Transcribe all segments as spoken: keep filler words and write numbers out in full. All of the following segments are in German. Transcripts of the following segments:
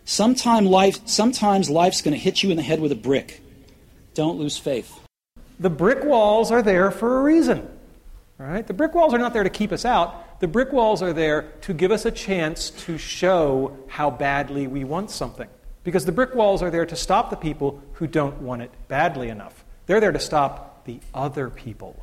Sometime life, sometimes life's going to hit you in the head with a brick. Don't lose faith. The brick walls are there for a reason. All right? The brick walls are not there to keep us out. The brick walls are there to give us a chance to show how badly we want something. Because the brick walls are there to stop the people who don't want it badly enough. They're there to stop the other people.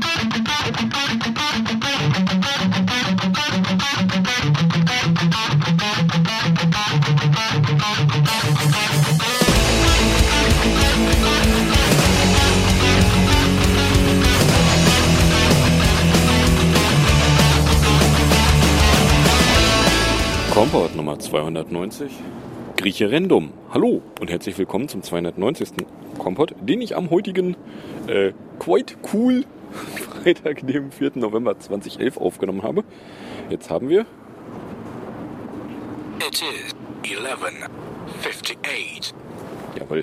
Kompott Nummer zweihundertneunzig, Grieche Random. Hallo und herzlich willkommen zum zweihundertneunzigsten Kompott, den ich am heutigen äh, quite cool Freitag, dem vierten November zweitausendelf aufgenommen habe. Jetzt haben wir... It is eleven fifty-eight. Jawohl.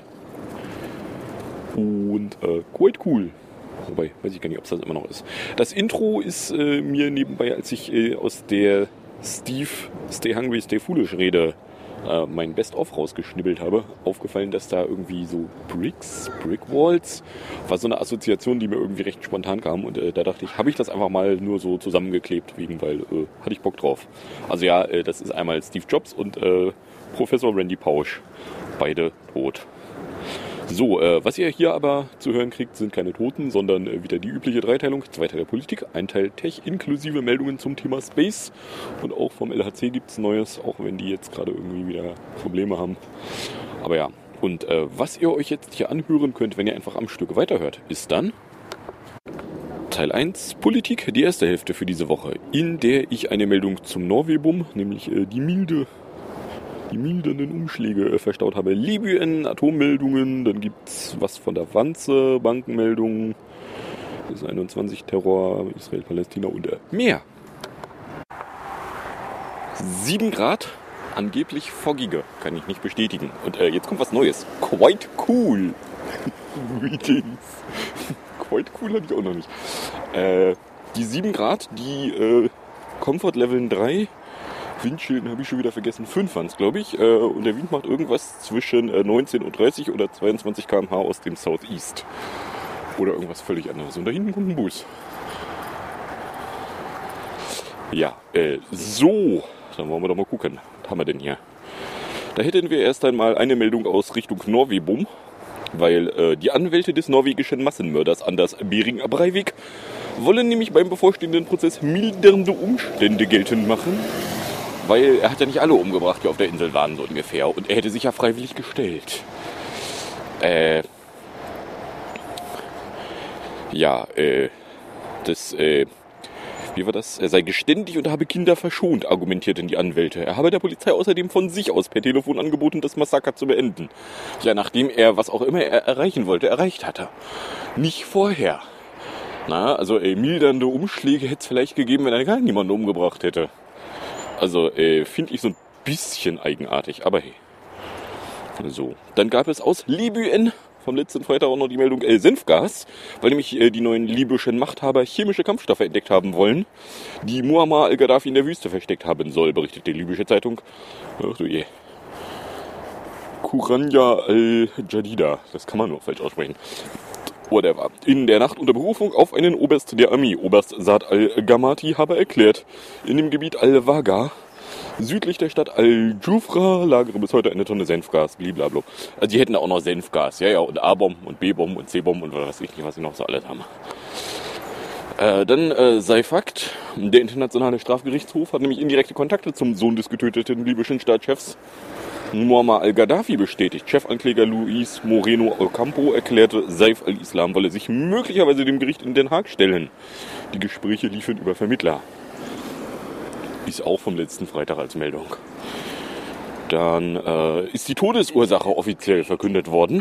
Und äh, quite cool. Wobei, weiß ich gar nicht, ob es das immer noch ist. Das Intro ist äh, mir nebenbei, als ich äh, aus der Steve Stay Hungry, Stay Foolish Rede äh, mein Best-of rausgeschnibbelt habe, aufgefallen, dass da irgendwie so Bricks, Brickwalls, war so eine Assoziation, die mir irgendwie recht spontan kam und äh, da dachte ich, habe ich das einfach mal nur so zusammengeklebt, wegen, weil äh, hatte ich Bock drauf. Also ja, äh, das ist einmal Steve Jobs und äh, Professor Randy Pausch, beide tot. So, äh, was ihr hier aber zu hören kriegt, sind keine Toten, sondern äh, wieder die übliche Dreiteilung. Zwei Teile Politik, ein Teil Tech, inklusive Meldungen zum Thema Space. Und auch vom L H C gibt es Neues, auch wenn die jetzt gerade irgendwie wieder Probleme haben. Aber ja, und äh, was ihr euch jetzt hier anhören könnt, wenn ihr einfach am Stück weiterhört, ist dann Teil eins, Politik, die erste Hälfte für diese Woche, in der ich eine Meldung zum Norwebum, nämlich äh, die milde... die mildernden Umschläge äh, verstaut habe. Libyen, Atommeldungen, dann gibt's was von der Wanze, Bankenmeldungen, bis einundzwanzig Terror, Israel, Palästina und äh, mehr. sieben Grad, angeblich foggige, kann ich nicht bestätigen. Und äh, jetzt kommt was Neues. Quite cool. Greetings. Quite cool hatte ich auch noch nicht. Äh, die sieben Grad, die äh, Comfort Level drei, Windschilden habe ich schon wieder vergessen, fünf waren es, glaube ich. Äh, und der Wind macht irgendwas zwischen äh, neunzehn Uhr dreißig oder zweiundzwanzig Kilometer pro Stunde aus dem Southeast. Oder irgendwas völlig anderes. Und da hinten kommt ein Bus. Ja, äh, so. Dann wollen wir doch mal gucken. Was haben wir denn hier? Da hätten wir erst einmal eine Meldung aus Richtung Norwebum. Weil äh, die Anwälte des norwegischen Massenmörders Anders Behring Breivik wollen nämlich beim bevorstehenden Prozess mildernde Umstände geltend machen. Weil er hat ja nicht alle umgebracht, die auf der Insel waren, so ungefähr. Und er hätte sich ja freiwillig gestellt. Äh. Ja, äh. Das, äh. Wie war das? Er sei geständig und habe Kinder verschont, argumentierten die Anwälte. Er habe der Polizei außerdem von sich aus per Telefon angeboten, das Massaker zu beenden. Ja, nachdem er, was auch immer er erreichen wollte, erreicht hatte. Nicht vorher. Na, also, äh, mildernde Umschläge hätte es vielleicht gegeben, wenn er gar niemanden umgebracht hätte. Also, äh, finde ich so ein bisschen eigenartig, aber hey. So, dann gab es aus Libyen vom letzten Freitag auch noch die Meldung äh, Senfgas, weil nämlich äh, die neuen libyschen Machthaber chemische Kampfstoffe entdeckt haben wollen, die Muammar al-Gaddafi in der Wüste versteckt haben soll, berichtet die libysche Zeitung. Ach du je. Kuranja al-Jadida, das kann man nur falsch aussprechen. Whatever. In der Nacht unter Berufung auf einen Oberst der Armee, Oberst Saad al-Gamati, habe erklärt, in dem Gebiet Al-Waga, südlich der Stadt Al-Jufra, lagere bis heute eine Tonne Senfgas, blablabla. Also die hätten da auch noch Senfgas, ja, ja, und A-Bomben und B-Bomben und C-Bomben und was weiß ich nicht, was sie noch so alles haben. Äh, dann äh, sei Fakt, der Internationale Strafgerichtshof hat nämlich indirekte Kontakte zum Sohn des getöteten libyschen Staatschefs Muammar al-Gaddafi bestätigt. Chefankläger Luis Moreno Ocampo erklärte, Saif al-Islam wolle sich möglicherweise dem Gericht in Den Haag stellen. Die Gespräche liefen über Vermittler. Ist auch vom letzten Freitag als Meldung. Dann äh, ist die Todesursache offiziell verkündet worden.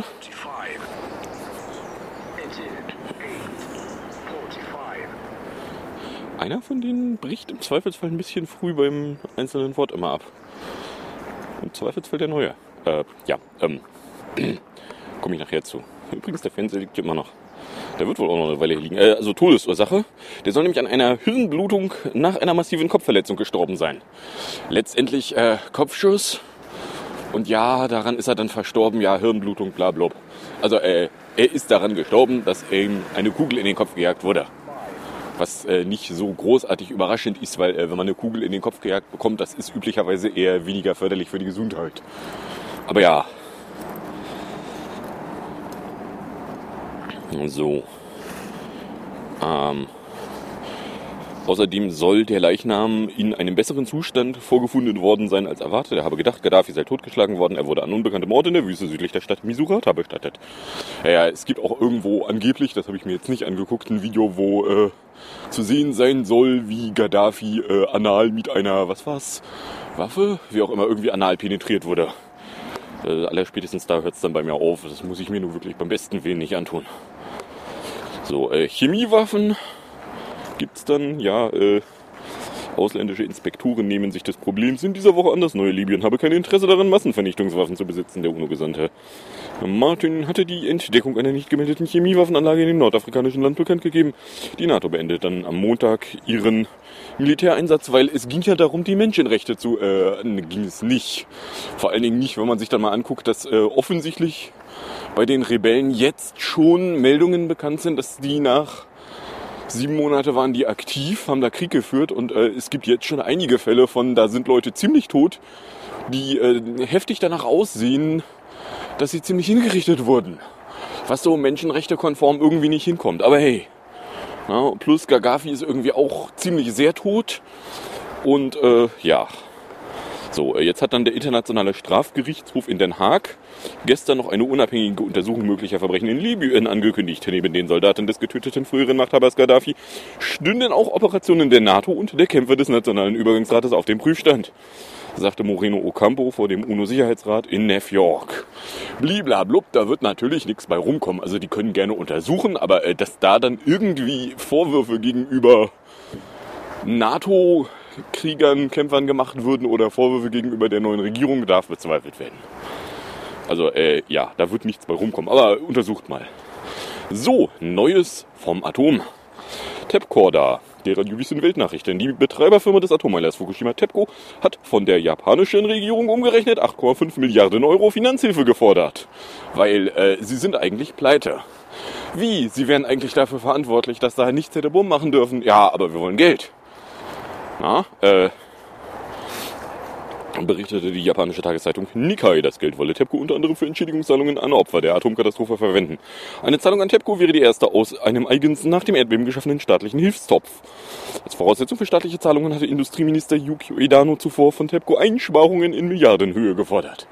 Einer von denen bricht im Zweifelsfall ein bisschen früh beim einzelnen Wort immer ab. Im Zweifelsfall der Neue. Äh, ja, ähm, komme ich nachher zu. Übrigens, der Fernseher liegt immer noch. Der wird wohl auch noch eine Weile hier liegen. Äh, also Todesursache. Der soll nämlich an einer Hirnblutung nach einer massiven Kopfverletzung gestorben sein. Letztendlich äh, Kopfschuss Und ja, daran ist er dann verstorben, ja, Hirnblutung, bla bla. Also äh, er ist daran gestorben, dass ihm eine Kugel in den Kopf gejagt wurde. Was äh, nicht so großartig überraschend ist, weil äh, wenn man eine Kugel in den Kopf gejagt bekommt, das ist üblicherweise eher weniger förderlich für die Gesundheit. Aber ja. So. Ähm. Außerdem soll der Leichnam in einem besseren Zustand vorgefunden worden sein als erwartet. Er habe gedacht, Gaddafi sei totgeschlagen worden. Er wurde an unbekannte Ort in der Wüste südlich der Stadt Misurata bestattet. Ja, es gibt auch irgendwo angeblich, das habe ich mir jetzt nicht angeguckt, ein Video, wo äh, zu sehen sein soll, wie Gaddafi äh, anal mit einer, was war's, Waffe, wie auch immer, irgendwie anal penetriert wurde. Äh, allerspätestens da hört es dann bei mir auf. Das muss ich mir nur wirklich beim besten Willen nicht antun. So, äh, Chemiewaffen gibt's dann, ja, äh, ausländische Inspektoren nehmen sich des Problems in dieser Woche an. Das neue Libyen habe kein Interesse daran, Massenvernichtungswaffen zu besitzen. Der UNO-Gesandte Martin hatte die Entdeckung einer nicht gemeldeten Chemiewaffenanlage in dem nordafrikanischen Land bekannt gegeben. Die NATO beendet dann am Montag ihren Militäreinsatz, weil es ging ja darum, die Menschenrechte zu, äh, ging es nicht. Vor allen Dingen nicht, wenn man sich dann mal anguckt, dass äh, offensichtlich bei den Rebellen jetzt schon Meldungen bekannt sind, dass die nach Sieben Monate waren die aktiv, haben da Krieg geführt und äh, es gibt jetzt schon einige Fälle von, da sind Leute ziemlich tot, die äh, heftig danach aussehen, dass sie ziemlich hingerichtet wurden. Was so menschenrechtekonform irgendwie nicht hinkommt. Aber hey, na, plus Gaddafi ist irgendwie auch ziemlich sehr tot und äh, ja. So, jetzt hat dann der Internationale Strafgerichtshof in Den Haag gestern noch eine unabhängige Untersuchung möglicher Verbrechen in Libyen angekündigt. Neben den Soldaten des getöteten früheren Machthabers Gaddafi stünden auch Operationen der NATO und der Kämpfer des Nationalen Übergangsrates auf dem Prüfstand, sagte Moreno Ocampo vor dem UNO-Sicherheitsrat in New York. Bliblablub, da wird natürlich nichts bei rumkommen. Also die können gerne untersuchen, aber äh, dass da dann irgendwie Vorwürfe gegenüber NATO Kriegern, Kämpfern gemacht würden oder Vorwürfe gegenüber der neuen Regierung, darf bezweifelt werden. Also, äh, ja, da wird nichts bei rumkommen, aber untersucht mal. So, Neues vom Atom. TEPCO da, der radiowissen Weltnachrichten. Die Betreiberfirma des Atomeilers Fukushima TEPCO hat von der japanischen Regierung umgerechnet acht Komma fünf Milliarden Euro Finanzhilfe gefordert. Weil, äh, sie sind eigentlich pleite. Wie? Sie wären eigentlich dafür verantwortlich, dass da nichts hätte Bumm machen dürfen? Ja, aber wir wollen Geld. Na, äh, berichtete die japanische Tageszeitung Nikkei. Das Geld wolle TEPCO unter anderem für Entschädigungszahlungen an Opfer der Atomkatastrophe verwenden. Eine Zahlung an TEPCO wäre die erste aus einem eigens nach dem Erdbeben geschaffenen staatlichen Hilfstopf. Als Voraussetzung für staatliche Zahlungen hatte Industrieminister Yukio Edano zuvor von TEPCO Einsparungen in Milliardenhöhe gefordert.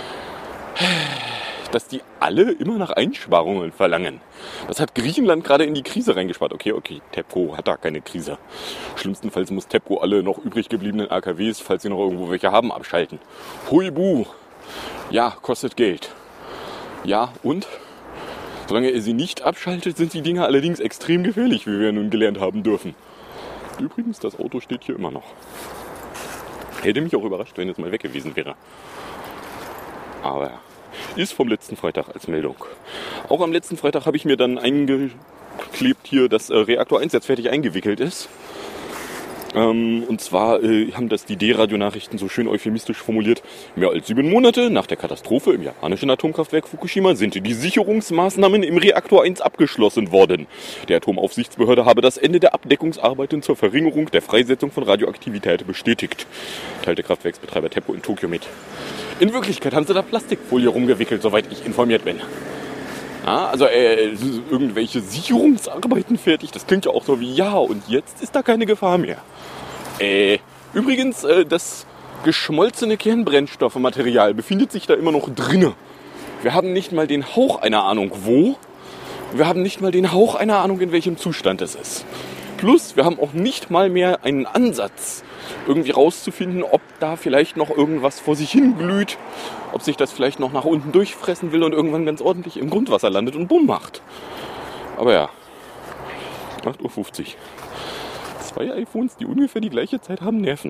Dass die alle immer nach Einsparungen verlangen. Das hat Griechenland gerade in die Krise reingespart. Okay, okay, TEPCO hat da keine Krise. Schlimmstenfalls muss TEPCO alle noch übrig gebliebenen A K Ws, falls sie noch irgendwo welche haben, abschalten. Huibu! Ja, kostet Geld. Ja, und? Solange er sie nicht abschaltet, sind die Dinger allerdings extrem gefährlich, wie wir nun gelernt haben dürfen. Übrigens, das Auto steht hier immer noch. Hätte mich auch überrascht, wenn es mal weg gewesen wäre. Aber ist vom letzten Freitag als Meldung. Auch am letzten Freitag habe ich mir dann eingeklebt hier, dass äh, Reaktor eins jetzt fertig eingewickelt ist. Ähm, und zwar äh, haben das die D-Radio-Nachrichten so schön euphemistisch formuliert. Mehr als sieben Monate nach der Katastrophe im japanischen Atomkraftwerk Fukushima sind die Sicherungsmaßnahmen im Reaktor eins abgeschlossen worden. Der Atomaufsichtsbehörde habe das Ende der Abdeckungsarbeiten zur Verringerung der Freisetzung von Radioaktivität bestätigt, teilte Kraftwerksbetreiber TEPCO in Tokio mit. In Wirklichkeit haben sie da Plastikfolie rumgewickelt, soweit ich informiert bin. Ja, also äh, irgendwelche Sicherungsarbeiten fertig, das klingt ja auch so wie, ja, und jetzt ist da keine Gefahr mehr. Äh, übrigens, äh, das geschmolzene Kernbrennstoffmaterial befindet sich da immer noch drinne. Wir haben nicht mal den Hauch einer Ahnung, wo. Wir haben nicht mal den Hauch einer Ahnung, in welchem Zustand es ist. Plus, wir haben auch nicht mal mehr einen Ansatz, irgendwie rauszufinden, ob da vielleicht noch irgendwas vor sich hin glüht, ob sich das vielleicht noch nach unten durchfressen will und irgendwann ganz ordentlich im Grundwasser landet und bumm macht. Aber ja, acht Uhr fünfzig. Zwei iPhones, die ungefähr die gleiche Zeit haben, nerven.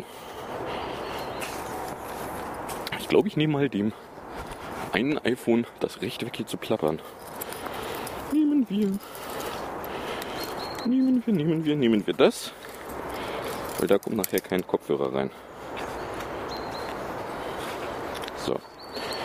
Ich glaube, ich nehme mal dem einen iPhone das Recht weg, hier zu plappern. Nehmen wir... Nehmen wir, nehmen wir, nehmen wir das. Weil da kommt nachher kein Kopfhörer rein. So.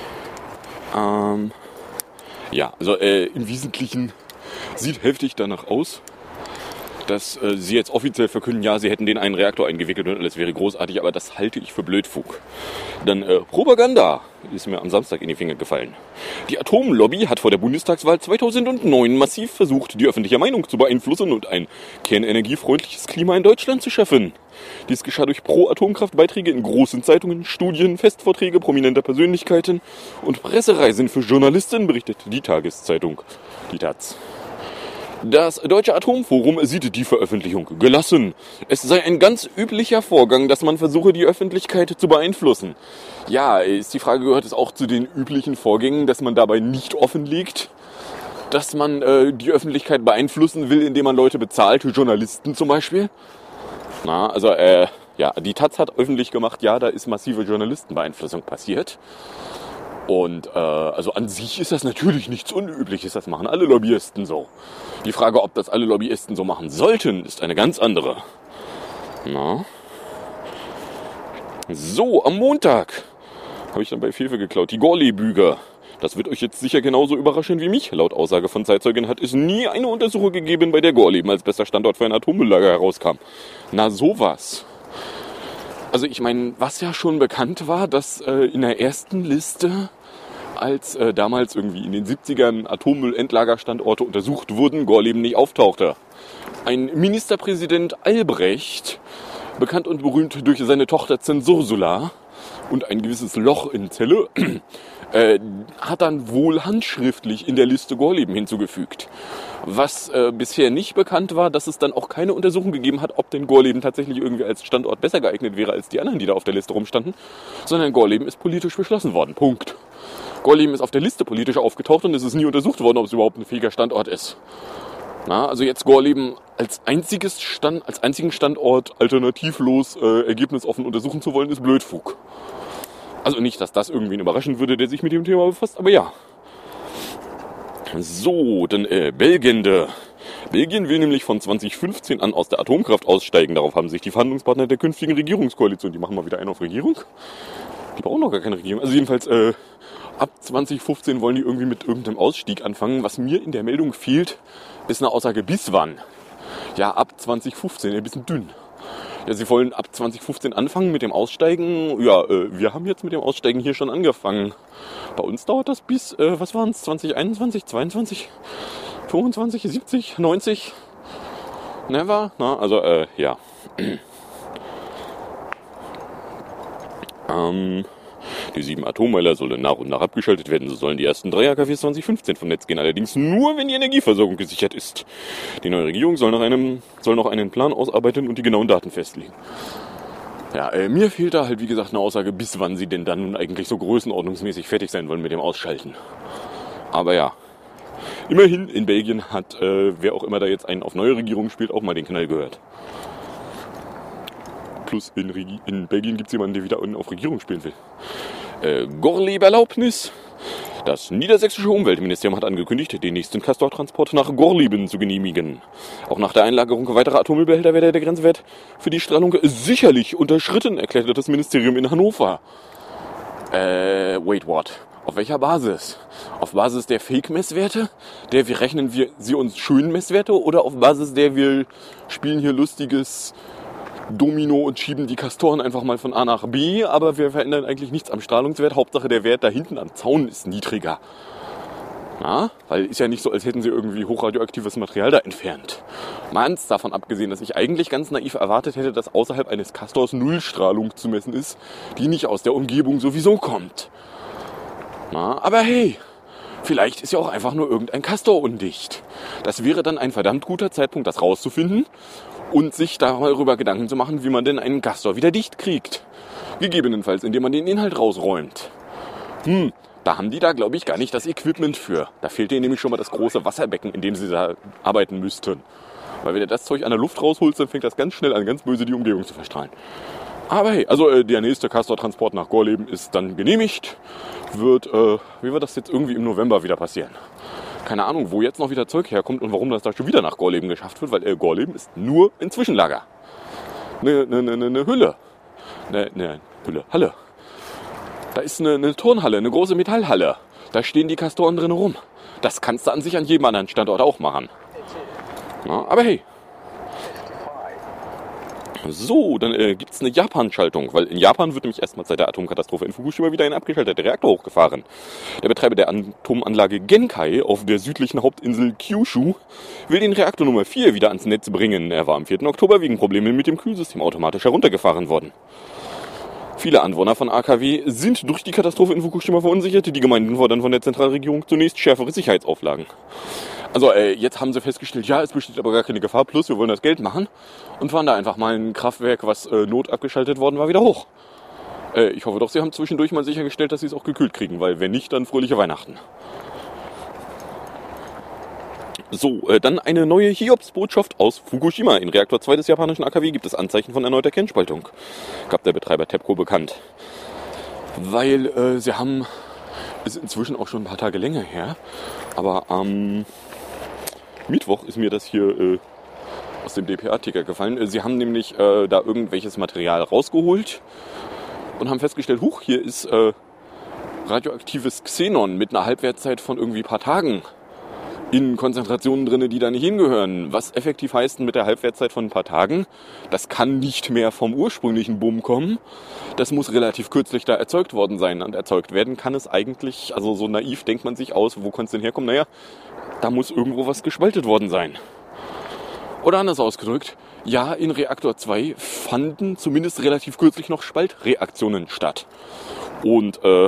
Ähm, ja, also äh, im Wesentlichen sieht heftig danach aus, dass äh, sie jetzt offiziell verkünden, ja, sie hätten den einen Reaktor eingewickelt und alles wäre großartig, aber das halte ich für Blödfug. Dann äh, Propaganda ist mir am Samstag in die Finger gefallen. Die Atomlobby hat vor der Bundestagswahl zweitausendneun massiv versucht, die öffentliche Meinung zu beeinflussen und ein kernenergiefreundliches Klima in Deutschland zu schaffen. Dies geschah durch Pro-Atomkraft-Beiträge in großen Zeitungen, Studien, Festvorträge prominenter Persönlichkeiten und Pressereisen für Journalisten, berichtet die Tageszeitung, die Taz. Das Deutsche Atomforum sieht die Veröffentlichung gelassen. Es sei ein ganz üblicher Vorgang, dass man versuche, die Öffentlichkeit zu beeinflussen. Ja, ist die Frage, gehört es auch zu den üblichen Vorgängen, dass man dabei nicht offenlegt, dass man äh, die Öffentlichkeit beeinflussen will, indem man Leute bezahlt, Journalisten zum Beispiel? Na, also, äh, ja, die Taz hat öffentlich gemacht, ja, da ist massive Journalistenbeeinflussung passiert. Und äh, also an sich ist das natürlich nichts Unübliches, das machen alle Lobbyisten so. Die Frage, ob das alle Lobbyisten so machen sollten, ist eine ganz andere. Na? So, am Montag habe ich dann bei Fefe geklaut, die Gorleben-Büger. Das wird euch jetzt sicher genauso überraschen wie mich. Laut Aussage von Zeitzeugen hat es nie eine Untersuchung gegeben, bei der Gorleben als bester Standort für ein Atommülllager herauskam. Na sowas. Also ich meine, was ja schon bekannt war, dass äh, in der ersten Liste, als äh, damals irgendwie in den siebzigern Atommüllendlagerstandorte untersucht wurden, Gorleben nicht auftauchte. Ein Ministerpräsident Albrecht, bekannt und berühmt durch seine Tochter Zensursula und ein gewisses Loch in Zelle, äh, hat dann wohl handschriftlich in der Liste Gorleben hinzugefügt. Was äh, bisher nicht bekannt war, dass es dann auch keine Untersuchung gegeben hat, ob denn Gorleben tatsächlich irgendwie als Standort besser geeignet wäre als die anderen, die da auf der Liste rumstanden, sondern Gorleben ist politisch beschlossen worden. Punkt. Gorleben ist auf der Liste politisch aufgetaucht und es ist nie untersucht worden, ob es überhaupt ein fähiger Standort ist. Na, also jetzt Gorleben als einziges Stand, als einzigen Standort alternativlos äh, ergebnisoffen untersuchen zu wollen, ist Blödfug. Also nicht, dass das irgendwen überraschen würde, der sich mit dem Thema befasst, aber ja. So, dann äh, Belgien. Belgien will nämlich von zwanzig fünfzehn an aus der Atomkraft aussteigen. Darauf haben sich die Verhandlungspartner der künftigen Regierungskoalition, die machen mal wieder einen auf Regierung. Die brauchen noch gar keine Regierung. Also jedenfalls äh, ab zwanzig fünfzehn wollen die irgendwie mit irgendeinem Ausstieg anfangen. Was mir in der Meldung fehlt, ist eine Aussage bis wann. Ja, ab zwanzig fünfzehn, ein bisschen dünn. Ja, sie wollen ab zwanzig fünfzehn anfangen mit dem Aussteigen. Ja, äh, wir haben jetzt mit dem Aussteigen hier schon angefangen. Bei uns dauert das bis, äh, was waren es, zwanzig einundzwanzig, zweiundzwanzig, fünfundzwanzig, siebzig, neunzig? Never? Na, also, äh, ja. ähm... Die sieben Atommeiler sollen nach und nach abgeschaltet werden. So sollen die ersten drei A K Ws zwanzig fünfzehn vom Netz gehen. Allerdings nur, wenn die Energieversorgung gesichert ist. Die neue Regierung soll noch, einem, soll noch einen Plan ausarbeiten und die genauen Daten festlegen. Ja, äh, mir fehlt da halt, wie gesagt, eine Aussage, bis wann sie denn dann nun eigentlich so größenordnungsmäßig fertig sein wollen mit dem Ausschalten. Aber ja, immerhin in Belgien hat, äh, wer auch immer da jetzt einen auf neue Regierung spielt, auch mal den Knall gehört. Plus in, Regi- in Belgien gibt es jemanden, der wieder auf Regierung spielen will. Äh, Gorleben-Erlaubnis. Das niedersächsische Umweltministerium hat angekündigt, den nächsten Castor-Transport nach Gorleben zu genehmigen. Auch nach der Einlagerung weiterer Atommüllbehälter werde der Grenzwert für die Strahlung sicherlich unterschritten, erklärte das Ministerium in Hannover. Äh, wait, what? Auf welcher Basis? Auf Basis der Fake-Messwerte? Der wir rechnen wir sie uns schönen Messwerte oder auf Basis der wir spielen hier lustiges Domino und schieben die Castoren einfach mal von A nach B, aber wir verändern eigentlich nichts am Strahlungswert. Hauptsache der Wert da hinten am Zaun ist niedriger. Na, weil ist ja nicht so, als hätten sie irgendwie hochradioaktives Material da entfernt. Ganz davon abgesehen, dass ich eigentlich ganz naiv erwartet hätte, dass außerhalb eines Castors Nullstrahlung zu messen ist, die nicht aus der Umgebung sowieso kommt. Na, aber hey, vielleicht ist ja auch einfach nur irgendein Castor undicht. Das wäre dann ein verdammt guter Zeitpunkt, das rauszufinden und sich darüber Gedanken zu machen, wie man denn einen Castor wieder dicht kriegt. Gegebenenfalls, indem man den Inhalt rausräumt. Hm, da haben die da, glaube ich, gar nicht das Equipment für. Da fehlt denen nämlich schon mal das große Wasserbecken, in dem sie da arbeiten müssten. Weil wenn du das Zeug an der Luft rausholst, dann fängt das ganz schnell an, ganz böse die Umgebung zu verstrahlen. Aber hey, also äh, der nächste Castor-Transport nach Gorleben ist dann genehmigt. Wird, äh, wie wird das jetzt irgendwie im November wieder passieren? Keine Ahnung, wo jetzt noch wieder Zeug herkommt und warum das da schon wieder nach Gorleben geschafft wird, weil äh, Gorleben ist nur ein Zwischenlager. Eine ne, ne, ne, ne Hülle. Eine ne Hülle, Halle. Da ist eine, eine Turnhalle, eine große Metallhalle. Da stehen die Castoren drin rum. Das kannst du an sich an jedem anderen Standort auch machen. Ja, aber hey. So, dann äh, gibt es eine Japan-Schaltung, weil in Japan wird nämlich erstmals seit der Atomkatastrophe in Fukushima wieder ein abgeschalteter Reaktor hochgefahren. Der Betreiber der Atomanlage Genkai auf der südlichen Hauptinsel Kyushu will den Reaktor Nummer vier wieder ans Netz bringen. Er war am vierten Oktober wegen Problemen mit dem Kühlsystem automatisch heruntergefahren worden. Viele Anwohner von A K W sind durch die Katastrophe in Fukushima verunsichert. Die Gemeinden fordern von der Zentralregierung zunächst schärfere Sicherheitsauflagen. Also äh, jetzt haben sie festgestellt, ja, es besteht aber gar keine Gefahr, plus wir wollen das Geld machen und fahren da einfach mal ein Kraftwerk, was äh, notabgeschaltet worden war, wieder hoch. Äh, ich hoffe doch, sie haben zwischendurch mal sichergestellt, dass sie es auch gekühlt kriegen, weil wenn nicht, dann fröhliche Weihnachten. So, äh, dann eine neue Hiobsbotschaft aus Fukushima. In Reaktor zwei des japanischen A K W gibt es Anzeichen von erneuter Kernspaltung, gab der Betreiber TEPCO bekannt. Weil äh, sie haben, ist inzwischen auch schon ein paar Tage länger her, aber am ähm, Mittwoch ist mir das hier äh, aus dem D P A-Ticker gefallen. Sie haben nämlich äh, da irgendwelches Material rausgeholt und haben festgestellt, huch, hier ist äh, radioaktives Xenon mit einer Halbwertszeit von irgendwie ein paar Tagen in Konzentrationen drin, die da nicht hingehören. Was effektiv heißt mit der Halbwertszeit von ein paar Tagen, das kann nicht mehr vom ursprünglichen Bumm kommen. Das muss relativ kürzlich da erzeugt worden sein. Und erzeugt werden kann es eigentlich, also so naiv denkt man sich aus, wo kann es denn herkommen? Naja, da muss irgendwo was gespaltet worden sein. Oder anders ausgedrückt, ja, in Reaktor zwei fanden zumindest relativ kürzlich noch Spaltreaktionen statt. Und äh,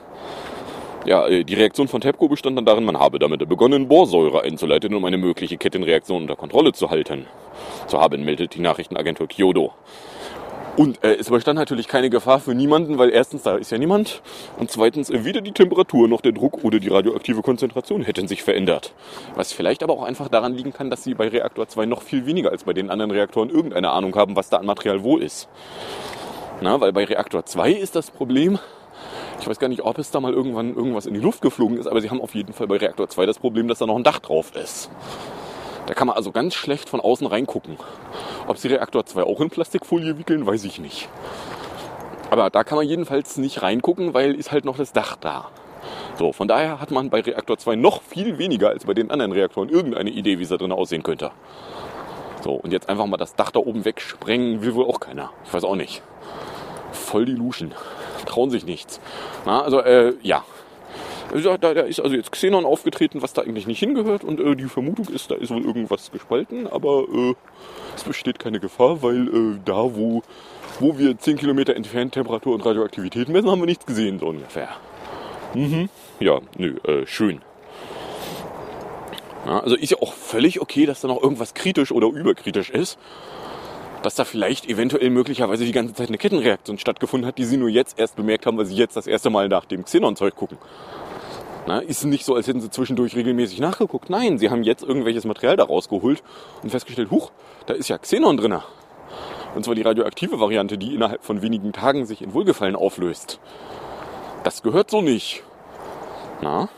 ja, die Reaktion von TEPCO bestand dann darin, man habe damit begonnen, Borsäure einzuleiten, um eine mögliche Kettenreaktion unter Kontrolle zu halten. Zu haben, meldet die Nachrichtenagentur Kyodo. Und äh, es bestand natürlich keine Gefahr für niemanden, weil erstens, da ist ja niemand, und zweitens, äh, weder die Temperatur noch der Druck oder die radioaktive Konzentration hätten sich verändert. Was vielleicht aber auch einfach daran liegen kann, dass sie bei Reaktor zwei noch viel weniger als bei den anderen Reaktoren irgendeine Ahnung haben, was da an Material wo ist. Na, weil bei Reaktor zwei ist das Problem, ich weiß gar nicht, ob es da mal irgendwann irgendwas in die Luft geflogen ist, aber sie haben auf jeden Fall bei Reaktor zwei das Problem, dass da noch ein Dach drauf ist. Da kann man also ganz schlecht von außen reingucken. Ob sie Reaktor zwei auch in Plastikfolie wickeln, weiß ich nicht. Aber da kann man jedenfalls nicht reingucken, weil ist halt noch das Dach da. So, von daher hat man bei Reaktor zwei noch viel weniger als bei den anderen Reaktoren irgendeine Idee, wie es da drin aussehen könnte. So, und jetzt einfach mal das Dach da oben wegsprengen, will wohl auch keiner. Ich weiß auch nicht. Voll die Luschen. Trauen sich nichts. Na, also, äh, ja. Da, da ist also jetzt Xenon aufgetreten, was da eigentlich nicht hingehört. Und äh, die Vermutung ist, da ist wohl irgendwas gespalten. Aber äh, es besteht keine Gefahr, weil äh, da, wo, wo wir zehn Kilometer entfernt Temperatur und Radioaktivität messen, haben wir nichts gesehen, so ungefähr. Mhm. Ja, nö, äh, schön. Ja, also ist ja auch völlig okay, dass da noch irgendwas kritisch oder überkritisch ist. Dass da vielleicht eventuell möglicherweise die ganze Zeit eine Kettenreaktion stattgefunden hat, die sie nur jetzt erst bemerkt haben, weil sie jetzt das erste Mal nach dem Xenon-Zeug gucken. Na, ist nicht so, als hätten sie zwischendurch regelmäßig nachgeguckt. Nein, sie haben jetzt irgendwelches Material da rausgeholt und festgestellt, huch, da ist ja Xenon drin. Und zwar die radioaktive Variante, die innerhalb von wenigen Tagen sich in Wohlgefallen auflöst. Das gehört so nicht. Na?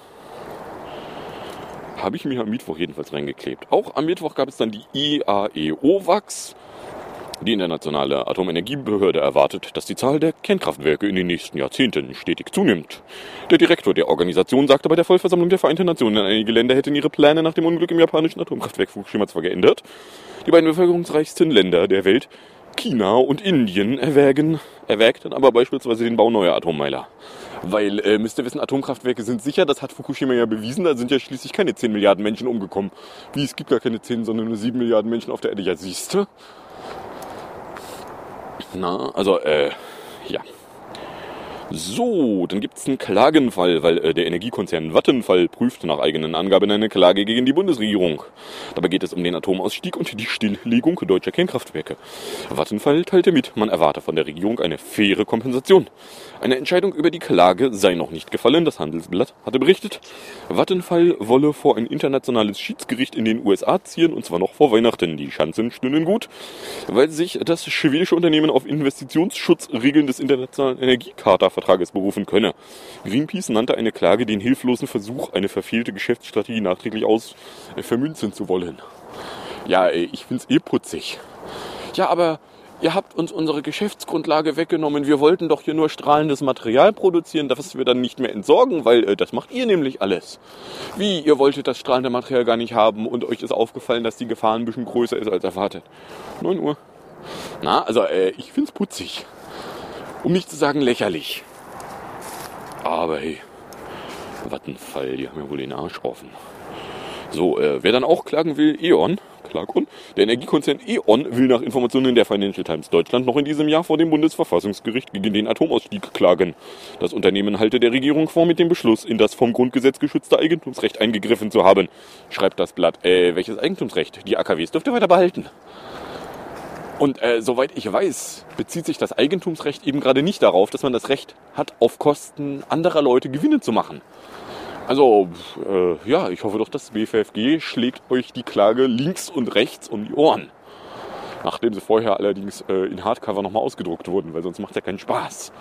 Habe ich mir am Mittwoch jedenfalls reingeklebt. Auch am Mittwoch gab es dann die I A E O W A C. Die Internationale Atomenergiebehörde erwartet, dass die Zahl der Kernkraftwerke in den nächsten Jahrzehnten stetig zunimmt. Der Direktor der Organisation sagte bei der Vollversammlung der Vereinten Nationen, einige Länder hätten ihre Pläne nach dem Unglück im japanischen Atomkraftwerk Fukushima zwar geändert. Die beiden bevölkerungsreichsten Länder der Welt, China und Indien, erwägen, erwägten aber beispielsweise den Bau neuer Atommeiler. Weil, äh, müsst ihr wissen, Atomkraftwerke sind sicher, das hat Fukushima ja bewiesen, da sind ja schließlich keine zehn Milliarden Menschen umgekommen. Wie, es gibt gar keine zehn, sondern nur sieben Milliarden Menschen auf der Erde. Ja, siehste. Na, also, äh, ja. So, dann gibt es einen Klagenfall, weil äh, der Energiekonzern Vattenfall prüft nach eigenen Angaben eine Klage gegen die Bundesregierung. Dabei geht es um den Atomausstieg und die Stilllegung deutscher Kernkraftwerke. Vattenfall teilte mit, man erwarte von der Regierung eine faire Kompensation. Eine Entscheidung über die Klage sei noch nicht gefallen, das Handelsblatt hatte berichtet. Vattenfall wolle vor ein internationales Schiedsgericht in den U S A ziehen, und zwar noch vor Weihnachten. Die Chancen stünden gut, weil sich das schwedische Unternehmen auf Investitionsschutzregeln des Internationalen Energiecharta-Vertrages berufen könne. Greenpeace nannte eine Klage den hilflosen Versuch, eine verfehlte Geschäftsstrategie nachträglich aus äh, vermünzen zu wollen. Ja, ich find's eh putzig. Ja, aber ihr habt uns unsere Geschäftsgrundlage weggenommen, wir wollten doch hier nur strahlendes Material produzieren, das wir dann nicht mehr entsorgen, weil äh, das macht ihr nämlich alles. Wie, ihr wolltet das strahlende Material gar nicht haben und euch ist aufgefallen, dass die Gefahr ein bisschen größer ist als erwartet. neun Uhr. Na, also äh, ich find's putzig. Um nicht zu sagen lächerlich. Aber hey, was ein Fall, die haben ja wohl den Arsch offen. So, äh, wer dann auch klagen will, E.ON, Klagon, der Energiekonzern E.ON will nach Informationen der Financial Times Deutschland noch in diesem Jahr vor dem Bundesverfassungsgericht gegen den Atomausstieg klagen. Das Unternehmen halte der Regierung vor, mit dem Beschluss in das vom Grundgesetz geschützte Eigentumsrecht eingegriffen zu haben. Schreibt das Blatt. Äh, welches Eigentumsrecht? Die A K Ws dürft ihr weiter behalten. Und äh, soweit ich weiß, bezieht sich das Eigentumsrecht eben gerade nicht darauf, dass man das Recht hat, auf Kosten anderer Leute Gewinne zu machen. Also, äh, ja, ich hoffe doch, das B F F G schlägt euch die Klage links und rechts um die Ohren. Nachdem sie vorher allerdings äh, in Hardcover nochmal ausgedruckt wurden, weil sonst macht ja keinen Spaß.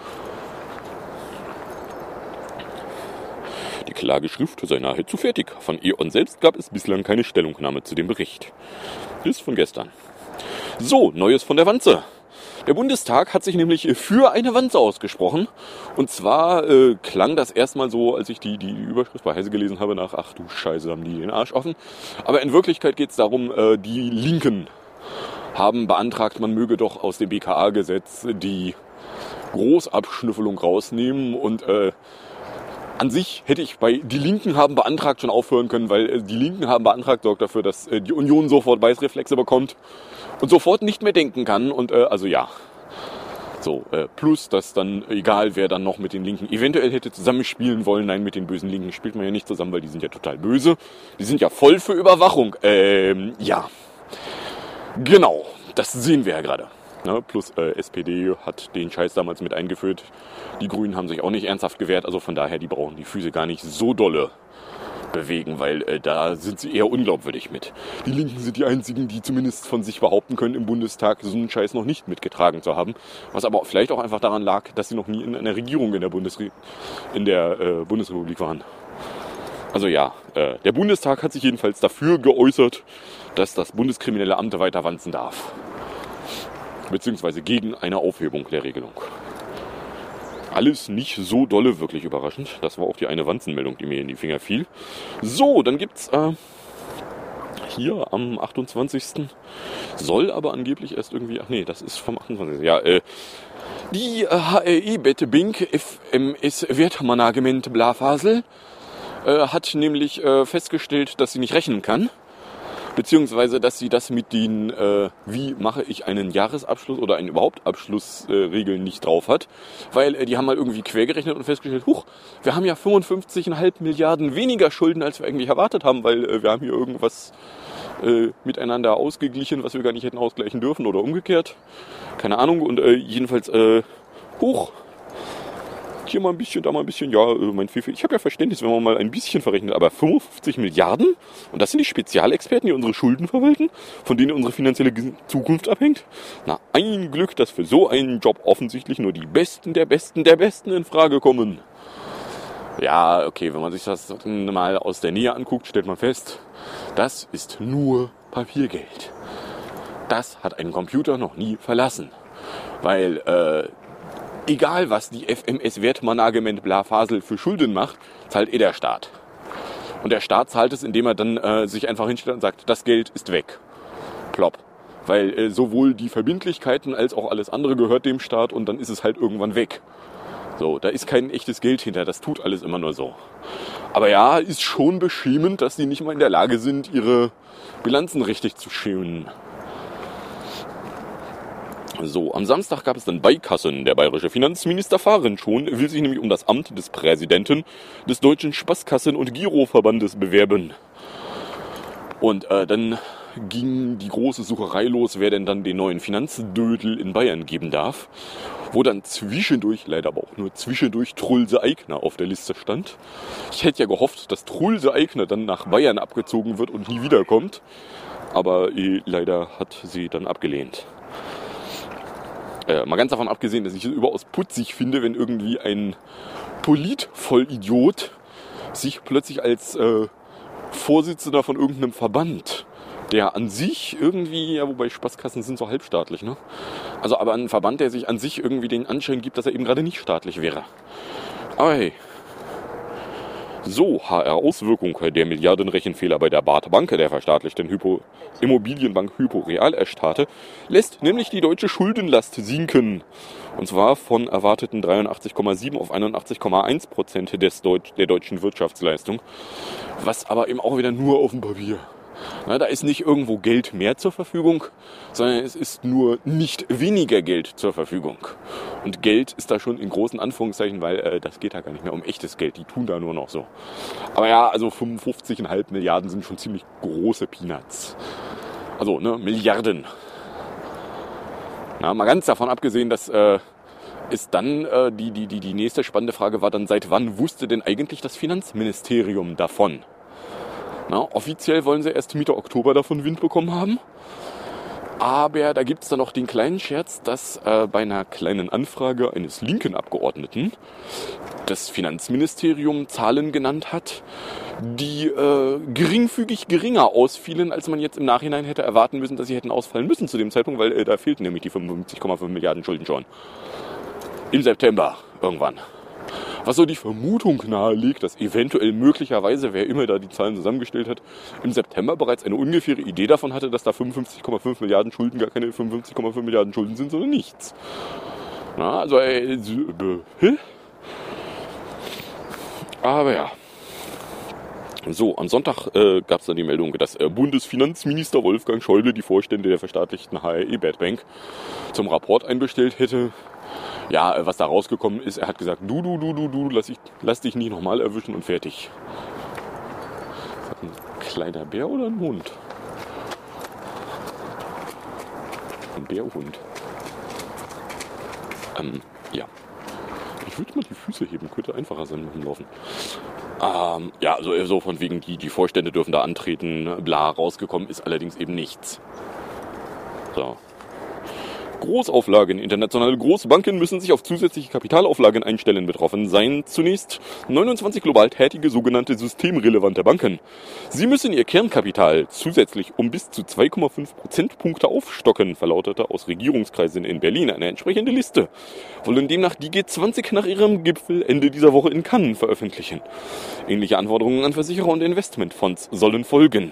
Die Klageschrift sei nahezu fertig. Von E.ON selbst gab es bislang keine Stellungnahme zu dem Bericht. Ist von gestern. So, Neues von der Wanze. Der Bundestag hat sich nämlich für eine Wanze ausgesprochen. Und zwar äh, klang das erstmal so, als ich die, die Überschrift bei Heise gelesen habe, nach, ach du Scheiße, haben die den Arsch offen. Aber in Wirklichkeit geht es darum, äh, die Linken haben beantragt, man möge doch aus dem B K A-Gesetz die Großabschnüffelung rausnehmen. Und äh, an sich hätte ich bei die Linken haben beantragt schon aufhören können, weil äh, die Linken haben beantragt, sorgt dafür, dass äh, die Union sofort Beißreflexe bekommt. Und sofort nicht mehr denken kann. Und äh, also ja. So, äh, plus, dass dann, egal wer dann noch mit den Linken eventuell hätte zusammenspielen wollen, nein, mit den bösen Linken spielt man ja nicht zusammen, weil die sind ja total böse. Die sind ja voll für Überwachung. Ähm, ja. Genau, das sehen wir ja gerade. Ne? Plus äh, S P D hat den Scheiß damals mit eingeführt. Die Grünen haben sich auch nicht ernsthaft gewehrt. Also von daher, die brauchen die Füße gar nicht so dolle bewegen, weil äh, da sind sie eher unglaubwürdig mit. Die Linken sind die einzigen, die zumindest von sich behaupten können, im Bundestag so einen Scheiß noch nicht mitgetragen zu haben. Was aber vielleicht auch einfach daran lag, dass sie noch nie in einer Regierung in der, Bundesre- in der äh, Bundesrepublik waren. Also ja, äh, der Bundestag hat sich jedenfalls dafür geäußert, dass das Bundeskriminelle Amt weiter wanzen darf. Beziehungsweise gegen eine Aufhebung der Regelung. Alles nicht so dolle, wirklich überraschend. Das war auch die eine Wanzenmeldung, die mir in die Finger fiel. So, dann gibt's äh, hier am achtundzwanzigsten soll aber angeblich erst irgendwie, ach nee, das ist vom achtundzwanzigsten Ja, äh, die äh, H R E-Bette Bink F M S-Wertmanagement Blafasel äh, hat nämlich äh, festgestellt, dass sie nicht rechnen kann. Beziehungsweise, dass sie das mit den, äh, wie mache ich einen Jahresabschluss oder einen überhaupt Abschlussregeln äh, nicht drauf hat. Weil äh, die haben mal irgendwie quer gerechnet und festgestellt, huch, wir haben ja fünfundfünfzig Komma fünf Milliarden weniger Schulden, als wir eigentlich erwartet haben, weil äh, wir haben hier irgendwas äh, miteinander ausgeglichen, was wir gar nicht hätten ausgleichen dürfen oder umgekehrt. Keine Ahnung. Und äh, jedenfalls, äh, huch. Hier mal ein bisschen, da mal ein bisschen, ja, mein Pfiffi. Ich habe ja Verständnis, wenn man mal ein bisschen verrechnet, aber fünfundfünfzig Milliarden? Und das sind die Spezialexperten, die unsere Schulden verwalten, von denen unsere finanzielle Zukunft abhängt? Na, ein Glück, dass für so einen Job offensichtlich nur die Besten der Besten der Besten in Frage kommen. Ja, okay, wenn man sich das mal aus der Nähe anguckt, stellt man fest, das ist nur Papiergeld. Das hat ein Computer noch nie verlassen. Weil, äh, egal, was die F M S-Wertmanagement Blafasel für Schulden macht, zahlt eh der Staat. Und der Staat zahlt es, indem er dann äh, sich einfach hinstellt und sagt, das Geld ist weg. Plopp. Weil äh, sowohl die Verbindlichkeiten als auch alles andere gehört dem Staat und dann ist es halt irgendwann weg. So, da ist kein echtes Geld hinter, das tut alles immer nur so. Aber ja, ist schon beschämend, dass die nicht mal in der Lage sind, ihre Bilanzen richtig zu schönen. So, am Samstag gab es dann Beikassen. Der bayerische Finanzminister Fahrenschon will sich nämlich um das Amt des Präsidenten des Deutschen Spaßkassen- und Giroverbandes bewerben. Und äh, dann ging die große Sucherei los, wer denn dann den neuen Finanzdödel in Bayern geben darf. Wo dann zwischendurch, leider aber auch nur zwischendurch, Trulse Eigner auf der Liste stand. Ich hätte ja gehofft, dass Trulse Eigner dann nach Bayern abgezogen wird und nie wiederkommt. Aber äh, leider hat sie dann abgelehnt. Äh, mal ganz davon abgesehen, dass ich es überaus putzig finde, wenn irgendwie ein Polit-Vollidiot sich plötzlich als äh, Vorsitzender von irgendeinem Verband, der an sich irgendwie, ja, wobei Spaßkassen sind so halbstaatlich, ne? Also aber ein Verband, der sich an sich irgendwie den Anschein gibt, dass er eben gerade nicht staatlich wäre. Aber hey. So, H R-Auswirkung der Milliardenrechenfehler bei der Baader Bank, der verstaatlichten Hypo Immobilienbank Hypo Real Estate, lässt nämlich die deutsche Schuldenlast sinken. Und zwar von erwarteten dreiundachtzig Komma sieben auf einundachtzig Komma eins Prozent des Deut- der deutschen Wirtschaftsleistung. Was aber eben auch wieder nur auf dem Papier. Na, da ist nicht irgendwo Geld mehr zur Verfügung, sondern es ist nur nicht weniger Geld zur Verfügung. Und Geld ist da schon in großen Anführungszeichen, weil äh, das geht da gar nicht mehr um echtes Geld, die tun da nur noch so. Aber ja, also fünfundfünfzig Komma fünf Milliarden sind schon ziemlich große Peanuts. Also, ne, Milliarden. Na, mal ganz davon abgesehen, dass äh, ist dann äh, die, die, die, die nächste spannende Frage war dann, seit wann wusste denn eigentlich das Finanzministerium davon? Na, offiziell wollen sie erst Mitte Oktober davon Wind bekommen haben. Aber da gibt es dann noch den kleinen Scherz, dass äh, bei einer kleinen Anfrage eines linken Abgeordneten das Finanzministerium Zahlen genannt hat, die äh, geringfügig geringer ausfielen, als man jetzt im Nachhinein hätte erwarten müssen, dass sie hätten ausfallen müssen zu dem Zeitpunkt, weil äh, da fehlten nämlich die fünfundfünfzig Komma fünf Milliarden Schulden schon. Im September irgendwann. Was so die Vermutung nahelegt, dass eventuell möglicherweise, wer immer da die Zahlen zusammengestellt hat, im September bereits eine ungefähre Idee davon hatte, dass da fünfundfünfzig Komma fünf Milliarden Schulden gar keine fünfundfünfzig Komma fünf Milliarden Schulden sind, sondern nichts. Na, also, äh, äh, aber ja. So, am Sonntag äh, gab es dann die Meldung, dass äh, Bundesfinanzminister Wolfgang Schäuble die Vorstände der verstaatlichten H R E Bad Bank zum Rapport einbestellt hätte. Ja, was da rausgekommen ist, er hat gesagt, du, du, du, du, du, lass, ich, lass dich nicht nochmal erwischen und fertig. Ist das ein kleiner Bär oder ein Hund? Ein Bärhund. Ähm, ja. Ich würde mal die Füße heben, könnte einfacher sein mit dem Laufen. Ähm, ja, also so von wegen, die, die Vorstände dürfen da antreten, bla, rausgekommen ist allerdings eben nichts. So. Großauflagen. Internationale Großbanken müssen sich auf zusätzliche Kapitalauflagen einstellen. Betroffen seien zunächst neunundzwanzig global tätige sogenannte systemrelevante Banken. Sie müssen ihr Kernkapital zusätzlich um bis zu zwei Komma fünf Prozentpunkte aufstocken, verlautete aus Regierungskreisen in Berlin eine entsprechende Liste. Wollen demnach die G zwanzig nach ihrem Gipfel Ende dieser Woche in Cannes veröffentlichen. Ähnliche Anforderungen an Versicherer und Investmentfonds sollen folgen.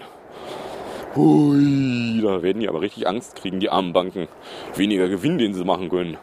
Hui, da werden die aber richtig Angst kriegen, die armen Banken. Weniger Gewinn, den sie machen können.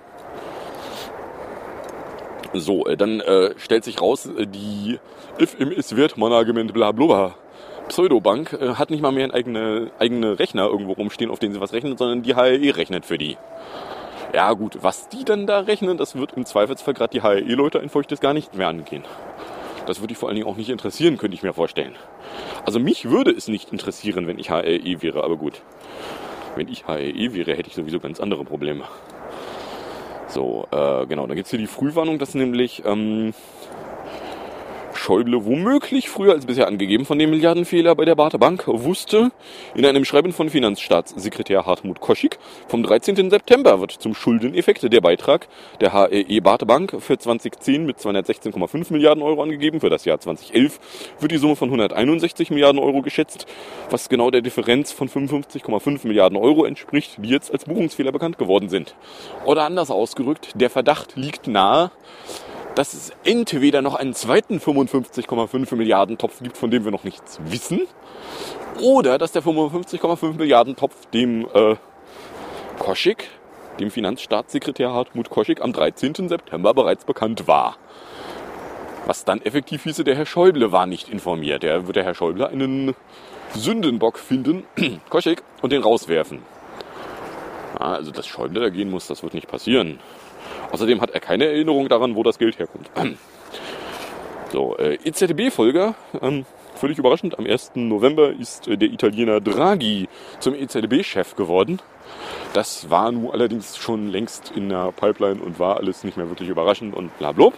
So, äh, dann äh, stellt sich raus, äh, die F M S-Wertmanagement blablabla Pseudobank äh, hat nicht mal mehr einen eigene, eigene Rechner irgendwo rumstehen, auf denen sie was rechnen, sondern die H R E rechnet für die. Ja gut, was die dann da rechnen, das wird im Zweifelsfall gerade die H R E-Leute ein feuchtes gar nicht mehr angehen. Das würde ich vor allen Dingen auch nicht interessieren, könnte ich mir vorstellen. Also mich würde es nicht interessieren, wenn ich H R E wäre, aber gut. Wenn ich H R E wäre, hätte ich sowieso ganz andere Probleme. So, äh, genau, da gibt es hier die Frühwarnung, dass nämlich ähm, Schäuble womöglich früher als bisher angegeben von dem Milliardenfehler bei der Baader Bank wusste. In einem Schreiben von Finanzstaatssekretär Hartmut Koschik vom dreizehnten September wird zum Schuldeneffekt der Beitrag der H R E Baader Bank für zweitausendzehn mit zweihundertsechzehn Komma fünf Milliarden Euro angegeben. Für das Jahr zweitausendelf wird die Summe von hunderteinundsechzig Milliarden Euro geschätzt, was genau der Differenz von fünfundfünfzig Komma fünf Milliarden Euro entspricht, die jetzt als Buchungsfehler bekannt geworden sind. Oder anders ausgerückt, der Verdacht liegt nahe, dass es entweder noch einen zweiten fünfundfünfzig Komma fünf Milliarden Topf gibt, von dem wir noch nichts wissen, oder dass der fünfundfünfzig Komma fünf Milliarden Topf dem äh, Koschik, dem Finanzstaatssekretär Hartmut Koschik, am dreizehnten September bereits bekannt war. Was dann effektiv hieße, der Herr Schäuble war nicht informiert. Der wird der Herr Schäuble einen Sündenbock finden, Koschik, und den rauswerfen. Ja, also dass Schäuble da gehen muss, das wird nicht passieren. Außerdem hat er keine Erinnerung daran, wo das Geld herkommt. So, äh, E Z B-Folger, ähm, völlig überraschend, am ersten November ist äh, der Italiener Draghi zum E Z B-Chef geworden. Das war nun allerdings schon längst in der Pipeline und war alles nicht mehr wirklich überraschend und blablabla.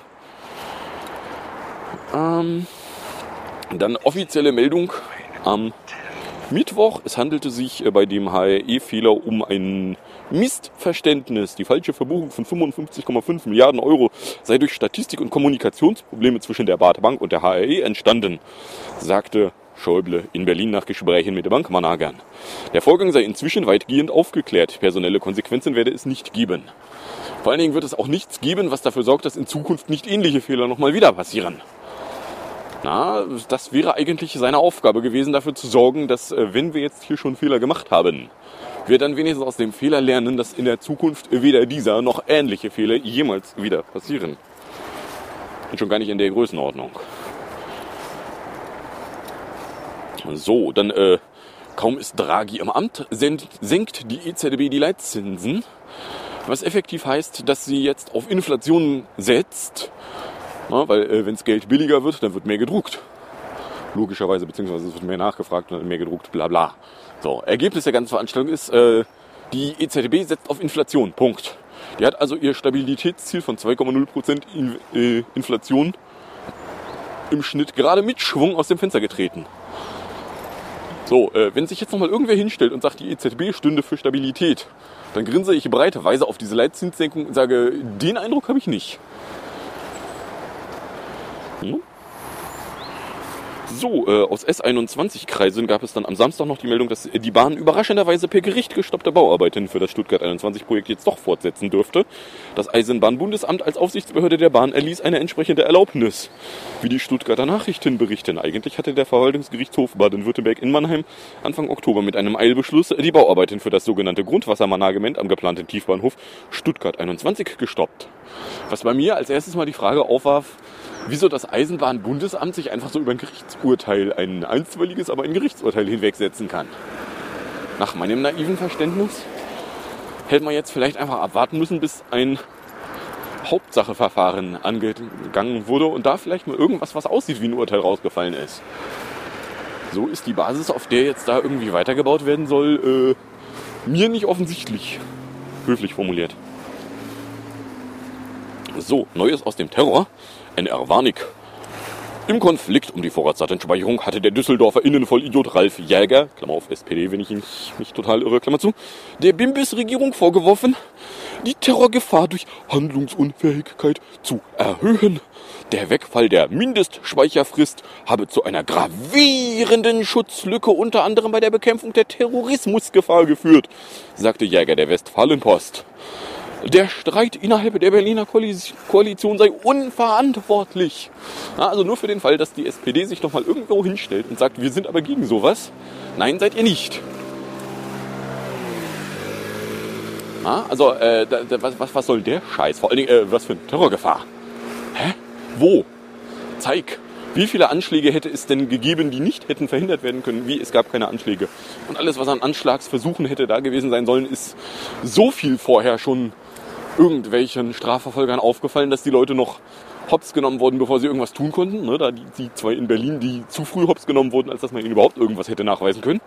Ähm, dann offizielle Meldung am Mittwoch. Es handelte sich äh, bei dem H R E-Fehler um ein Missverständnis. Die falsche Verbuchung von fünfundfünfzig Komma fünf Milliarden Euro sei durch Statistik- und Kommunikationsprobleme zwischen der Baader Bank und der H R E entstanden, sagte Schäuble in Berlin nach Gesprächen mit den Bankmanagern. Der Vorgang sei inzwischen weitgehend aufgeklärt. Personelle Konsequenzen werde es nicht geben. Vor allen Dingen wird es auch nichts geben, was dafür sorgt, dass in Zukunft nicht ähnliche Fehler nochmal wieder passieren. Na, das wäre eigentlich seine Aufgabe gewesen, dafür zu sorgen, dass, wenn wir jetzt hier schon Fehler gemacht haben, wir dann wenigstens aus dem Fehler lernen, dass in der Zukunft weder dieser noch ähnliche Fehler jemals wieder passieren. Und schon gar nicht in der Größenordnung. So, dann äh, kaum ist Draghi im Amt, senkt die E Z B die Leitzinsen, was effektiv heißt, dass sie jetzt auf Inflation setzt, na, weil äh, wenn das Geld billiger wird, dann wird mehr gedruckt. Logischerweise, beziehungsweise es wird mehr nachgefragt und dann mehr gedruckt, bla bla. So, Ergebnis der ganzen Veranstaltung ist, äh, die E Z B setzt auf Inflation, Punkt. Die hat also ihr Stabilitätsziel von zwei Komma null Prozent in, äh, Inflation im Schnitt gerade mit Schwung aus dem Fenster getreten. So, äh, wenn sich jetzt nochmal irgendwer hinstellt und sagt, die E Z B stünde für Stabilität, dann grinse ich breiteweise auf diese Leitzinssenkung und sage, den Eindruck habe ich nicht. Hm? So, äh, aus S einundzwanzig-Kreisen gab es dann am Samstag noch die Meldung, dass die Bahn überraschenderweise per Gericht gestoppte Bauarbeiten für das Stuttgart einundzwanzig-Projekt jetzt doch fortsetzen dürfte. Das Eisenbahnbundesamt als Aufsichtsbehörde der Bahn erließ eine entsprechende Erlaubnis. Wie die Stuttgarter Nachrichten berichten, eigentlich hatte der Verwaltungsgerichtshof Baden-Württemberg in Mannheim Anfang Oktober mit einem Eilbeschluss die Bauarbeiten für das sogenannte Grundwassermanagement am geplanten Tiefbahnhof Stuttgart einundzwanzig gestoppt. Was bei mir als erstes mal die Frage aufwarf, wieso das Eisenbahnbundesamt sich einfach so über ein Gerichtsurteil, ein einstweiliges, aber ein Gerichtsurteil hinwegsetzen kann. Nach meinem naiven Verständnis hätte man jetzt vielleicht einfach abwarten müssen, bis ein Hauptsacheverfahren angegangen wurde und da vielleicht mal irgendwas, was aussieht wie ein Urteil, rausgefallen ist. So ist die Basis, auf der jetzt da irgendwie weitergebaut werden soll, äh, mir nicht offensichtlich. Höflich formuliert. So, Neues aus dem Terror. N R Warnig. Im Konflikt um die Vorratsdatenspeicherung hatte der Düsseldorfer Innenvollidiot Ralf Jäger, Klammer auf S P D, wenn ich ihn nicht total irre, Klammer zu, der Bimbis-Regierung vorgeworfen, die Terrorgefahr durch Handlungsunfähigkeit zu erhöhen. Der Wegfall der Mindestspeicherfrist habe zu einer gravierenden Schutzlücke unter anderem bei der Bekämpfung der Terrorismusgefahr geführt, sagte Jäger der Westfalenpost. Der Streit innerhalb der Berliner Koalition sei unverantwortlich. Also nur für den Fall, dass die S P D sich noch mal irgendwo hinstellt und sagt, wir sind aber gegen sowas. Nein, seid ihr nicht. Also, äh, da, da, was, was soll der Scheiß? Vor allen Dingen, äh, was für eine Terrorgefahr? Hä? Wo? Zeig. Wie viele Anschläge hätte es denn gegeben, die nicht hätten verhindert werden können? Wie, es gab keine Anschläge. Und alles, was an Anschlagsversuchen hätte da gewesen sein sollen, ist so viel vorher schon irgendwelchen Strafverfolgern aufgefallen, dass die Leute noch hops genommen wurden, bevor sie irgendwas tun konnten. Ne, da die, die zwei in Berlin, die zu früh hops genommen wurden, als dass man ihnen überhaupt irgendwas hätte nachweisen können.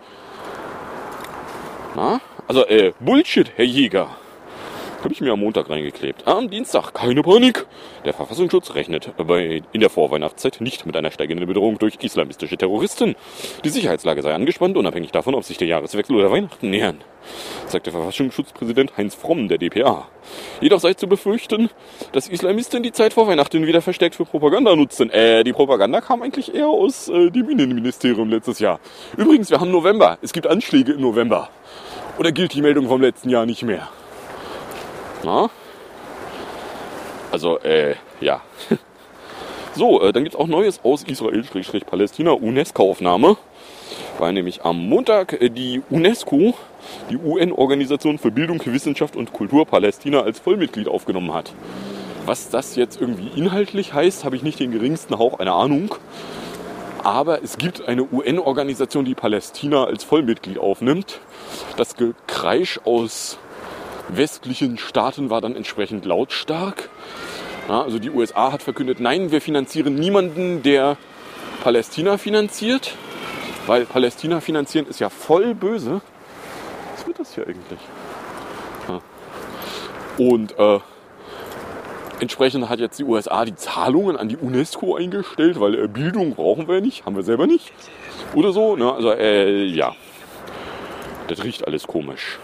Na? Also, äh, Bullshit, Herr Jäger. Habe ich mir am Montag reingeklebt. Am Dienstag keine Panik. Der Verfassungsschutz rechnet bei, in der Vorweihnachtszeit nicht mit einer steigenden Bedrohung durch islamistische Terroristen. Die Sicherheitslage sei angespannt, unabhängig davon, ob sich der Jahreswechsel oder Weihnachten nähern, sagte Verfassungsschutzpräsident Heinz Fromm der D P A. Jedoch sei zu befürchten, dass Islamisten die Zeit vor Weihnachten wieder verstärkt für Propaganda nutzen. Äh, die Propaganda kam eigentlich eher aus äh, dem Innenministerium letztes Jahr. Übrigens, wir haben November. Es gibt Anschläge im November. Oder gilt die Meldung vom letzten Jahr nicht mehr? Na? Also, äh, ja. So, äh, dann gibt es auch Neues aus Israel-Palästina, UNESCO-Aufnahme. Weil nämlich am Montag äh, die UNESCO, die U N-Organisation für Bildung, Wissenschaft und Kultur Palästina, als Vollmitglied aufgenommen hat. Was das jetzt irgendwie inhaltlich heißt, habe ich nicht den geringsten Hauch einer Ahnung. Aber es gibt eine U N-Organisation, die Palästina als Vollmitglied aufnimmt. Das Gekreisch aus westlichen Staaten war dann entsprechend lautstark. Ja, also die U S A hat verkündet, nein, wir finanzieren niemanden, der Palästina finanziert, weil Palästina finanzieren ist ja voll böse. Was wird das hier eigentlich? Ja. Und äh, entsprechend hat jetzt die U S A die Zahlungen an die UNESCO eingestellt, weil äh, Bildung brauchen wir nicht, haben wir selber nicht. Oder so, ne? Also äh, ja, das riecht alles komisch.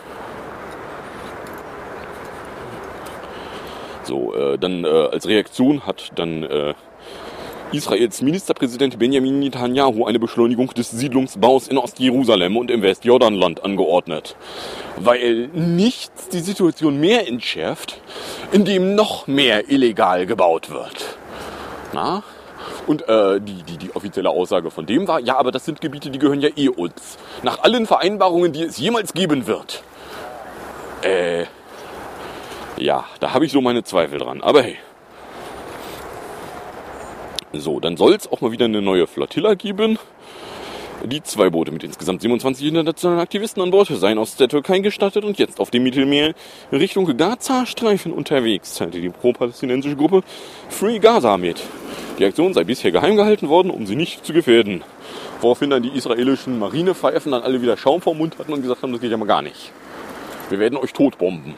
So, äh, dann äh, als Reaktion hat dann äh, Israels Ministerpräsident Benjamin Netanyahu eine Beschleunigung des Siedlungsbaus in Ostjerusalem und im Westjordanland angeordnet, weil nichts die Situation mehr entschärft, indem noch mehr illegal gebaut wird. Na? Und äh, die, die, die offizielle Aussage von dem war, ja, aber das sind Gebiete, die gehören ja eh uns. Nach allen Vereinbarungen, die es jemals geben wird. Äh, ja, da habe ich so meine Zweifel dran, aber hey. So, dann soll es auch mal wieder eine neue Flottilla geben. Die zwei Boote mit insgesamt siebenundzwanzig internationalen Aktivisten an Bord seien aus der Türkei gestartet und jetzt auf dem Mittelmeer Richtung Gaza-Streifen unterwegs, teilte die pro-palästinensische Gruppe Free Gaza mit. Die Aktion sei bisher geheim gehalten worden, um sie nicht zu gefährden. Woraufhin dann die israelischen Marinepfeifen dann alle wieder Schaum vorm Mund hatten und gesagt haben, das geht ja mal gar nicht. Wir werden euch totbomben.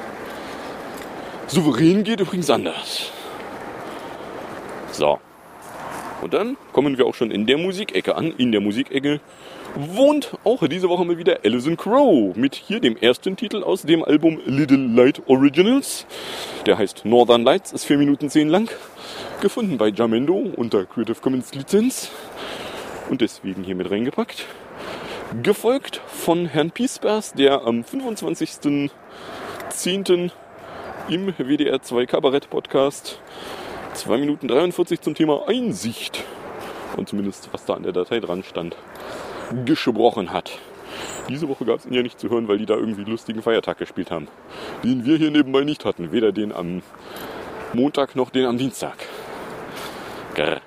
Souverän geht übrigens anders. So. Und dann kommen wir auch schon in der Musikecke an. In der Musikecke wohnt auch diese Woche mal wieder Alison Crow mit hier dem ersten Titel aus dem Album Little Light Originals. Der heißt Northern Lights, ist vier Minuten zehn lang. Gefunden bei Jamendo unter Creative Commons Lizenz. Und deswegen hier mit reingepackt. Gefolgt von Herrn Piespers, der am fünfundzwanzigsten zehnten im W D R zwei Kabarett Podcast zwei Minuten dreiundvierzig zum Thema Einsicht und zumindest was da an der Datei dran stand, gesprochen hat. Diese Woche gab es ihn ja nicht zu hören, weil die da irgendwie lustigen Feiertag gespielt haben, den wir hier nebenbei nicht hatten. Weder den am Montag noch den am Dienstag. Grr.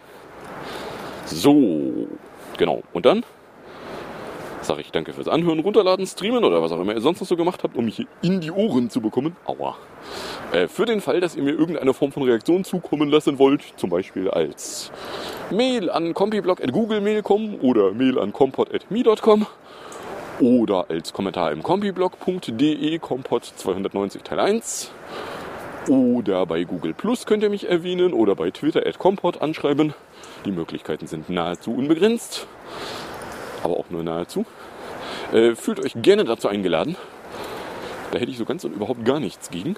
So, genau. Und dann sage ich danke fürs Anhören, runterladen, streamen oder was auch immer ihr sonst noch so gemacht habt, um mich hier in die Ohren zu bekommen. Aua. Äh, für den Fall, dass ihr mir irgendeine Form von Reaktion zukommen lassen wollt, zum Beispiel als Mail an compiblog at googlemail punkt com oder Mail an compot at me punkt com oder als Kommentar im compiblog punkt de compot zweihundertneunzig Teil eins oder bei Google Plus könnt ihr mich erwähnen oder bei Twitter at compot anschreiben. Die Möglichkeiten sind nahezu unbegrenzt. Aber auch nur nahezu. Äh, fühlt euch gerne dazu eingeladen. Da hätte ich so ganz und überhaupt gar nichts gegen.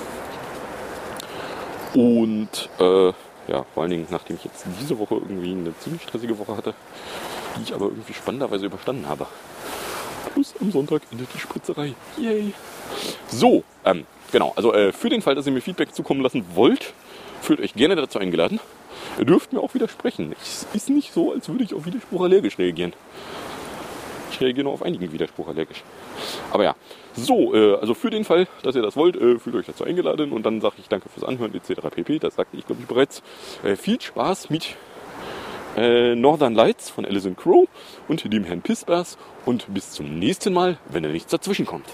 Und äh, ja, vor allen Dingen, nachdem ich jetzt diese Woche irgendwie eine ziemlich stressige Woche hatte, die ich aber irgendwie spannenderweise überstanden habe. Plus am Sonntag endet die Spritzerei. Yay! So, ähm, genau, also äh, für den Fall, dass ihr mir Feedback zukommen lassen wollt, fühlt euch gerne dazu eingeladen. Ihr dürft mir auch widersprechen. Es ist nicht so, als würde ich auf Widerspruch allergisch reagieren. Ich reagiere nur auf einigen Widerspruch allergisch. Aber ja, so, äh, also für den Fall, dass ihr das wollt, äh, fühlt euch dazu eingeladen und dann sage ich danke fürs Anhören et cetera pp. Das sagte ich, glaube ich, bereits. Äh, viel Spaß mit äh, Northern Lights von Alison Crow und dem Herrn Pispers und bis zum nächsten Mal, wenn da nichts dazwischen kommt.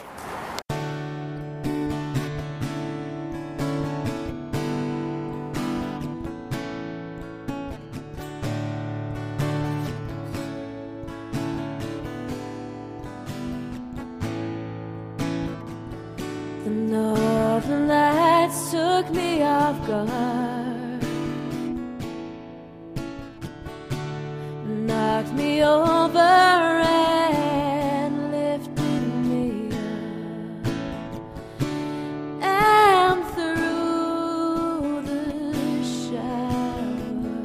The northern lights took me off guard, knocked me over and lifted me up, and through the shower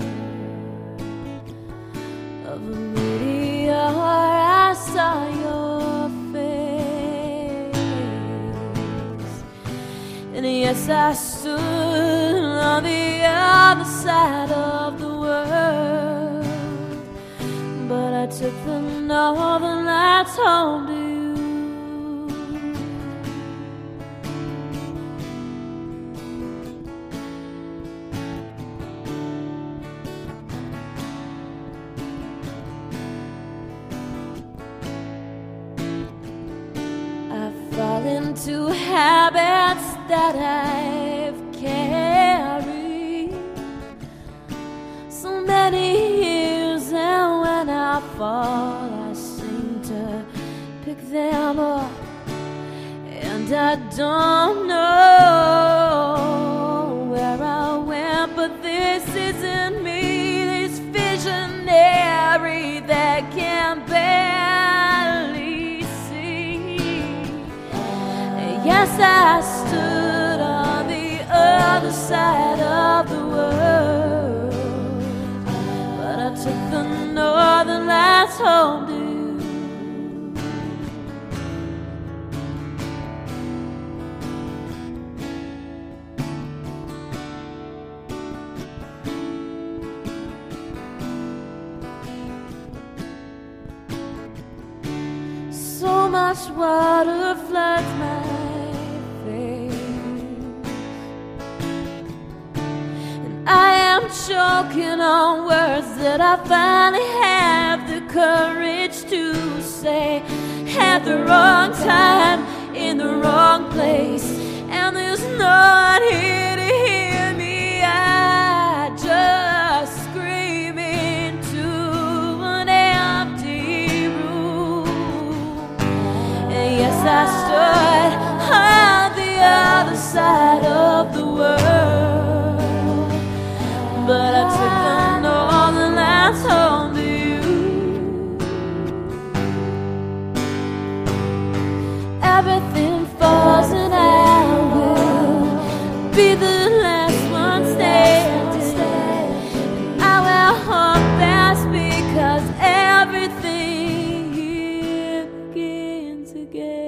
of a meteor I saw your face, and yes, I stood on the other side of the world, but I took the northern lights home to you. I fall into habits that I've carried so many years, and when I fall I seem to pick them up, and I don't know where I went, but this isn't me, this visionary that can barely see. Yes, I stood on the other side of the world, that's home to you. So much water floods my I am choking on words that I finally have the courage to say. At the wrong time, in the wrong place, and there's no one here to hear me. I just scream into an empty room. And yes, I stood on the other side of the world, but I took the northern lights home to you. Everything falls and I will be the last one standing. I will hold fast because everything here begins again.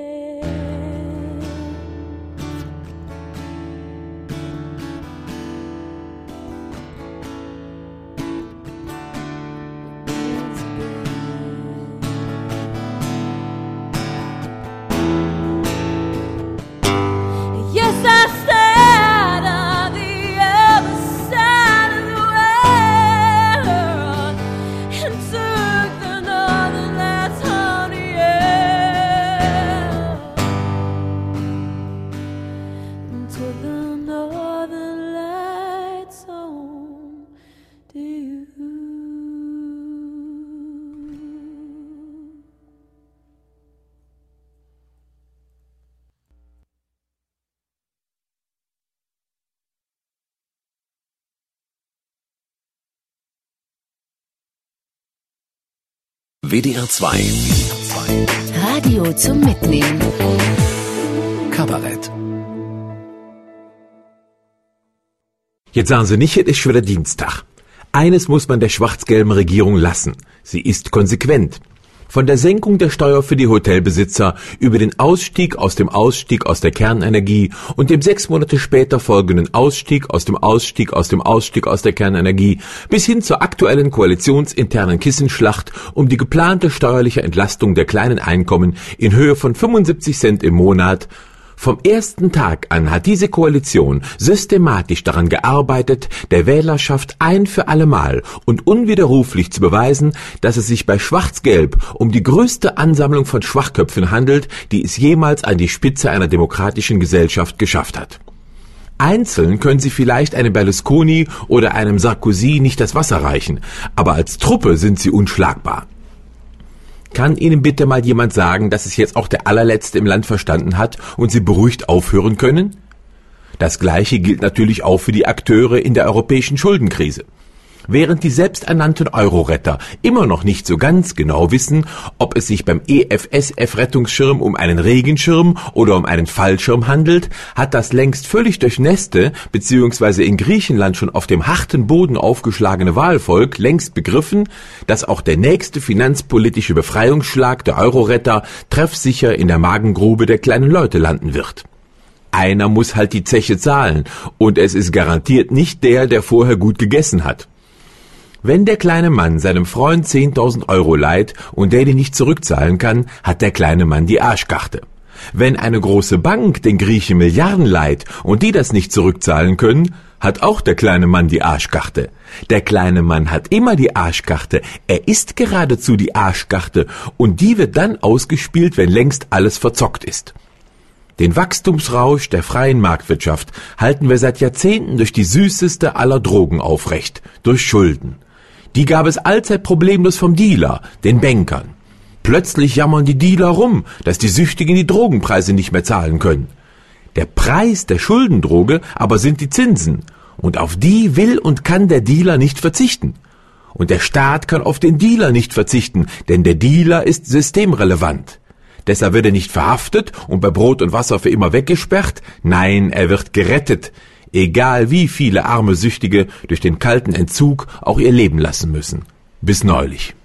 W D R zwei. Radio zum Mitnehmen. Kabarett. Jetzt sagen Sie nicht, es ist schon wieder Dienstag. Eines muss man der schwarz-gelben Regierung lassen. Sie ist konsequent. Von der Senkung der Steuer für die Hotelbesitzer über den Ausstieg aus dem Ausstieg aus der Kernenergie und dem sechs Monate später folgenden Ausstieg aus dem Ausstieg aus dem Ausstieg aus der Kernenergie bis hin zur aktuellen koalitionsinternen Kissenschlacht um die geplante steuerliche Entlastung der kleinen Einkommen in Höhe von fünfundsiebzig Cent im Monat. Vom ersten Tag an hat diese Koalition systematisch daran gearbeitet, der Wählerschaft ein für allemal und unwiderruflich zu beweisen, dass es sich bei Schwarz-Gelb um die größte Ansammlung von Schwachköpfen handelt, die es jemals an die Spitze einer demokratischen Gesellschaft geschafft hat. Einzeln können sie vielleicht einem Berlusconi oder einem Sarkozy nicht das Wasser reichen, aber als Truppe sind sie unschlagbar. Kann Ihnen bitte mal jemand sagen, dass es jetzt auch der Allerletzte im Land verstanden hat und Sie beruhigt aufhören können? Das Gleiche gilt natürlich auch für die Akteure in der europäischen Schuldenkrise. Während die selbsternannten Euro-Retter immer noch nicht so ganz genau wissen, ob es sich beim E F S F-Rettungsschirm um einen Regenschirm oder um einen Fallschirm handelt, hat das längst völlig durchnässte bzw. in Griechenland schon auf dem harten Boden aufgeschlagene Wahlvolk längst begriffen, dass auch der nächste finanzpolitische Befreiungsschlag der Euro-Retter treffsicher in der Magengrube der kleinen Leute landen wird. Einer muss halt die Zeche zahlen und es ist garantiert nicht der, der vorher gut gegessen hat. Wenn der kleine Mann seinem Freund zehntausend Euro leiht und der die nicht zurückzahlen kann, hat der kleine Mann die Arschkarte. Wenn eine große Bank den Griechen Milliarden leiht und die das nicht zurückzahlen können, hat auch der kleine Mann die Arschkarte. Der kleine Mann hat immer die Arschkarte, er ist geradezu die Arschkarte und die wird dann ausgespielt, wenn längst alles verzockt ist. Den Wachstumsrausch der freien Marktwirtschaft halten wir seit Jahrzehnten durch die süßeste aller Drogen aufrecht, durch Schulden. Die gab es allzeit problemlos vom Dealer, den Bankern. Plötzlich jammern die Dealer rum, dass die Süchtigen die Drogenpreise nicht mehr zahlen können. Der Preis der Schuldendroge aber sind die Zinsen, und auf die will und kann der Dealer nicht verzichten. Und der Staat kann auf den Dealer nicht verzichten, denn der Dealer ist systemrelevant. Deshalb wird er nicht verhaftet und bei Brot und Wasser für immer weggesperrt, nein, er wird gerettet, egal wie viele arme Süchtige durch den kalten Entzug auch ihr Leben lassen müssen. Bis neulich.